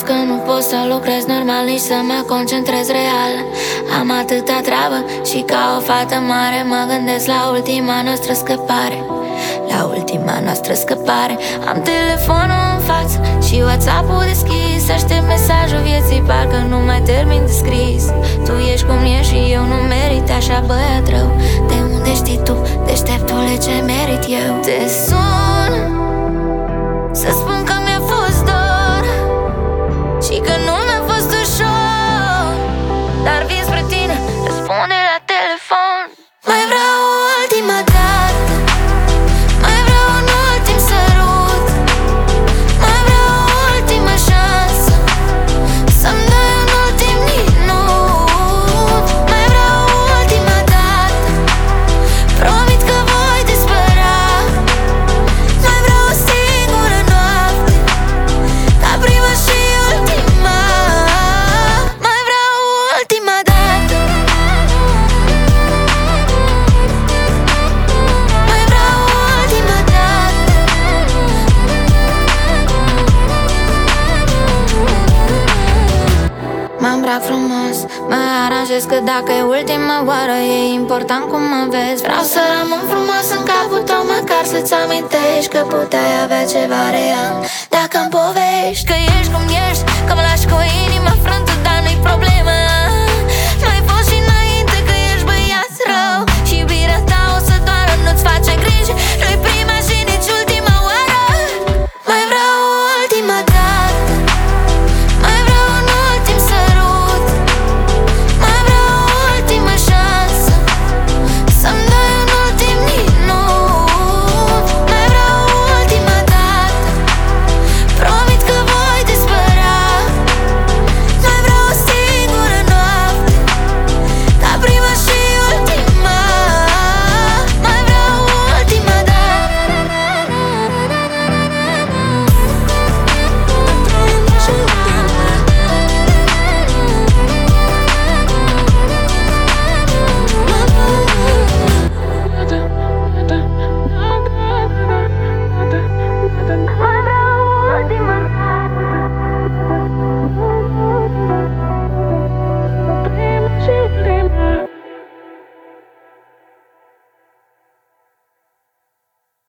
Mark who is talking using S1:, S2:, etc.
S1: că nu pot să lucrez normal, nici să mă concentrez real. Am atâta treabă și ca o fată mare mă gândesc la ultima noastră scăpare. La ultima noastră scăpare. Am telefonul în față și WhatsApp-ul deschis. Aștept mesajul vieții, parcă nu mai termin de scris. Tu ești cum ești și eu nu merit așa băiat rău. De unde știi tu, deșteptule, ce merit eu? Te sun să spun că mi-a fost dor și că nu mi-a fost ușor, dar vin spre tine, răspunde la telefon. Mai vreau o ultima dată, mai vreau un ultim sărut, mai vreau o ultimă șansă să-mi dai un ultim minut. Mai vreau o ultima dată, promit că voi dispărea. Mai vreau o singură noapte, ca prima și ultima. Mai vreau o ultima dată, mai vreau o ultima dată. Mă îmbrac frumos, mă aranjez că dacă e ultima oară e important cum mă vezi. Vreau să rămân frumos în capul tău, măcar să-ți amintești că puteai avea ceva real dacă îmi povești că ești cum ești